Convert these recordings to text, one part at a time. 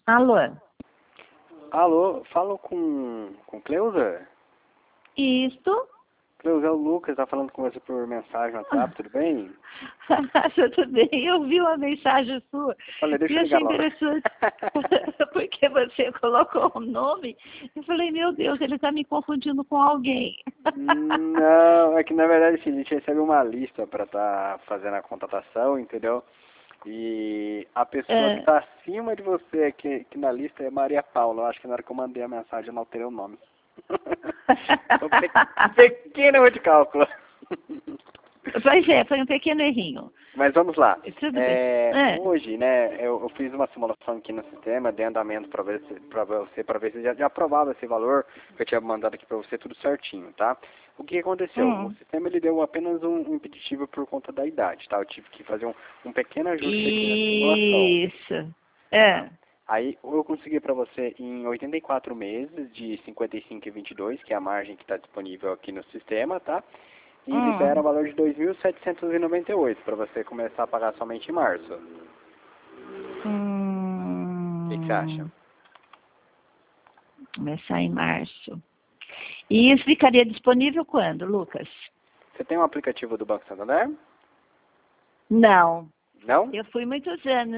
Alô? Alô, falo com Cleusa? Isto? Cleusa, é o Lucas, tá falando com você por mensagem no WhatsApp, tudo bem? Tudo bem, eu vi uma mensagem sua Olha, deixa e eu ligar achei logo. interessante, porque você colocou um nome. Eu falei, meu Deus, ele está me confundindo com alguém. Não, é que na verdade assim, a gente recebe uma lista para estar fazendo a contratação, entendeu? E a pessoa que É. está acima de você aqui na lista é Maria Paula. Eu acho que na hora que eu mandei a mensagem eu não alterei o nome. Pequeno erro de cálculo. Pois é, foi um pequeno errinho. Mas vamos lá. Tudo bem. É. Hoje, né, eu fiz uma simulação aqui no sistema de andamento para ver se já aprovava esse valor que eu tinha mandado aqui para você tudo certinho, tá? O que aconteceu? O sistema ele deu apenas um impeditivo por conta da idade, tá? Eu tive que fazer um pequeno ajuste aqui na simulação. Isso. É. Aí eu consegui para você em 84 meses de 55,22, que é a margem que está disponível aqui no sistema, tá? E libera o valor de 2.798 para você começar a pagar somente em março. O que você acha? Começar em março. E isso ficaria disponível quando, Lucas? Você tem um aplicativo do Banco Santander? Não. Não? Eu fui muitos anos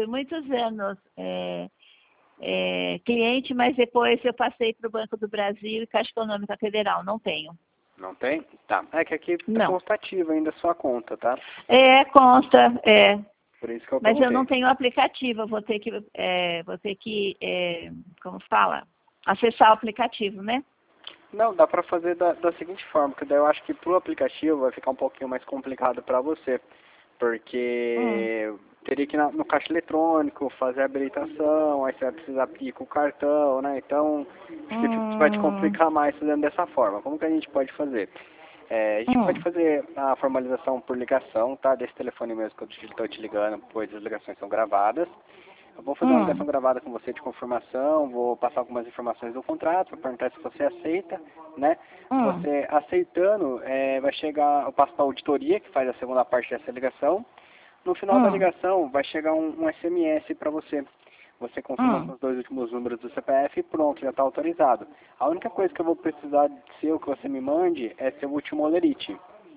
cliente, mas depois eu passei para o Banco do Brasil e Caixa Econômica Federal. Não tenho. Não tem? Tá. É que aqui está Não. constativo ainda a sua conta, tá? Consta, Por isso que eu mas eu perguntei. não tenho aplicativo. Eu vou ter que, como fala? Acessar o aplicativo, né? Não, dá para fazer da seguinte forma, que daí eu acho que pro aplicativo vai ficar um pouquinho mais complicado para você, porque teria que ir no caixa eletrônico, fazer a habilitação, aí você vai precisar ir com o cartão, né? Então, acho que vai te complicar mais fazendo dessa forma. Como que a gente pode fazer? A gente pode fazer a formalização por ligação, tá? Desse telefone mesmo que eu estou te ligando, pois as ligações são gravadas. Eu vou fazer uma ligação gravada com você de confirmação, vou passar algumas informações do contrato, para perguntar se você aceita, né? Você aceitando, vai chegar, eu passo para a auditoria, que faz a segunda parte dessa ligação. No final da ligação, vai chegar um SMS para você. Você confirma com os 2 últimos números do CPF e pronto, já está autorizado. A única coisa que eu vou precisar de seu, que você me mande, é seu último olerite.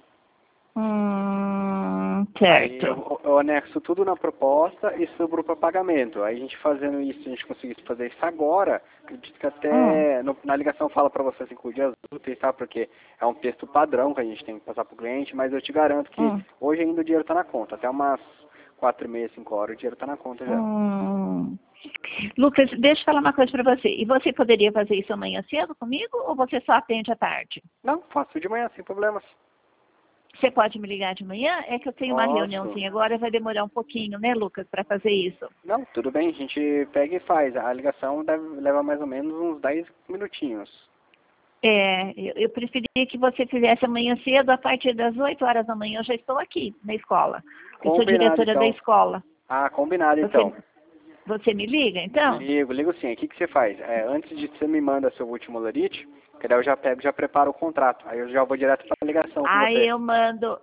Aí Certo. eu anexo tudo na proposta e sobrou para pagamento. Aí a gente fazendo isso, a gente conseguisse fazer isso agora, acredito que até na ligação fala para você 5 dias úteis, tá? Porque é um texto padrão que a gente tem que passar para o cliente, mas eu te garanto que hoje ainda o dinheiro está na conta. Até umas 4h30, 5 horas o dinheiro está na conta já. Lucas, deixa eu falar uma coisa para você. E você poderia fazer isso amanhã cedo comigo ou você só atende à tarde? Não, faço de manhã, sem problemas. Você pode me ligar de manhã? É que eu tenho uma reuniãozinha agora, vai demorar um pouquinho, né, Lucas, para fazer isso. Não, tudo bem, a gente pega e faz. A ligação leva mais ou menos uns 10 minutinhos. Eu preferia que você fizesse amanhã cedo, a partir das 8 horas da manhã eu já estou aqui na escola. Eu sou Combinado, diretora da então. escola. Ah, combinado, então. Você me liga, então? Ligo sim. O que você faz? Antes de você me manda seu último lerite, que daí eu já pego e já preparo o contrato. Aí eu já vou direto para a ligação com Aí você. eu mando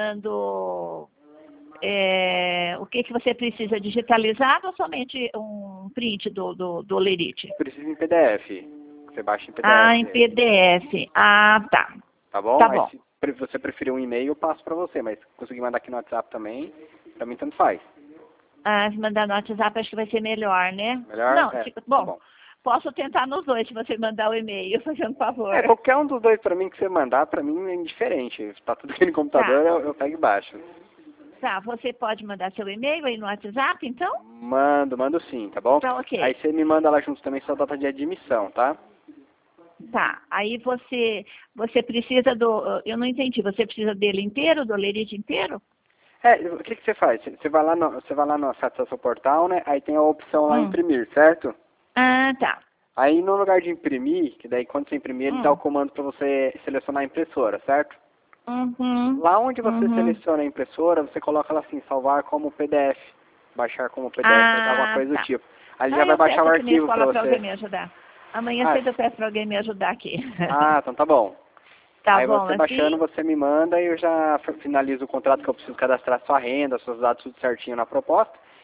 o que você precisa, digitalizado ou somente um print do lerite? Preciso em PDF. Você baixa em Ah, em PDF. PDF. Ah, tá. Tá bom? Tá Aí bom. se você preferir um e-mail, eu passo para você. Mas se conseguir mandar aqui no WhatsApp também, para mim tanto faz. Ah, se mandar no WhatsApp acho que vai ser melhor, né? Melhor? Não, Tá bom, bom. posso tentar nos dois se você mandar o e-mail, fazendo favor. Qualquer um dos dois para mim que você mandar, para mim é indiferente. Tá tudo aqui no computador, Tá. eu pego e baixo. Tá, você pode mandar seu e-mail aí no WhatsApp, então? Mando sim, tá bom? Tá, ok. Aí você me manda lá junto também sua data de admissão, tá? Tá, aí você precisa eu não entendi, você precisa dele inteiro, do lerite inteiro? O que você faz? Você vai lá no site do seu portal, né? Aí tem a opção lá imprimir, certo? Ah, tá. Aí no lugar de imprimir, que daí quando você imprimir, ele dá o comando para você selecionar a impressora, certo? Lá onde você seleciona a impressora, você coloca lá assim, salvar como PDF. Baixar como PDF, alguma coisa do Tá. tipo. Aí ele Ah, já vai eu baixar peço o aqui na arquivo para escola para alguém você. me ajudar. Amanhã cedo eu peço para alguém me ajudar aqui. Então tá bom. Tá Aí bom, você baixando, assim? você me manda e eu já finalizo o contrato que eu preciso cadastrar sua renda, seus dados tudo certinho na proposta.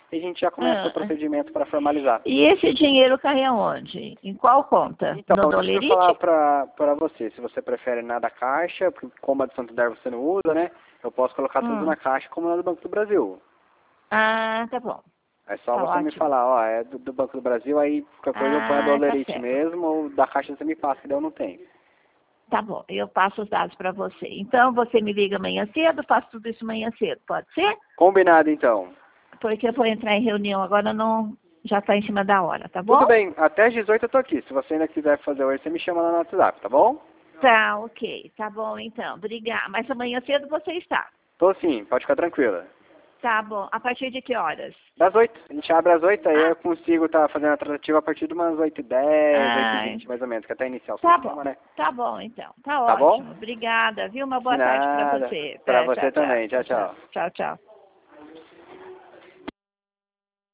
e a gente já começa o procedimento para formalizar. E esse dinheiro cai aonde? Em qual conta? Então, No deixa eu Dolerite? falar para você, se você prefere na da Caixa, porque como a do Santander você não usa, né? Eu posso colocar tudo na Caixa como na do Banco do Brasil. Ah, tá bom. É só Tá você me ótimo. falar, ó, é do Banco do Brasil, aí qualquer coisa eu ponho a Ah, tá Dolerite certo. mesmo, ou da Caixa você me passa, que daí eu não tenho. Tá bom, eu passo os dados para você. Então, você me liga amanhã cedo, faço tudo isso amanhã cedo, pode ser? Combinado, então. Porque eu vou entrar em reunião agora, não, já está em cima da hora, tá bom? Tudo bem, até às 18 eu tô aqui. Se você ainda quiser fazer hoje, você me chama lá no WhatsApp, tá bom? Tá, ok, tá bom então, obrigada. Mas amanhã cedo você está. Tô sim, pode ficar tranquila. Tá bom, a partir de que horas? Das 8, a gente abre às 8, aí Ah, eu consigo estar fazendo a tratativa a partir de umas 8h10, ai, 8h20 mais ou menos, que até iniciar o tá sistema, né? bom então, tá Tá bom? ótimo. Obrigada, viu? Uma De boa tarde para nada. você. Pra Tá, você tchau, tchau, também. Tchau, tchau, tchau, tchau. tchau, tchau.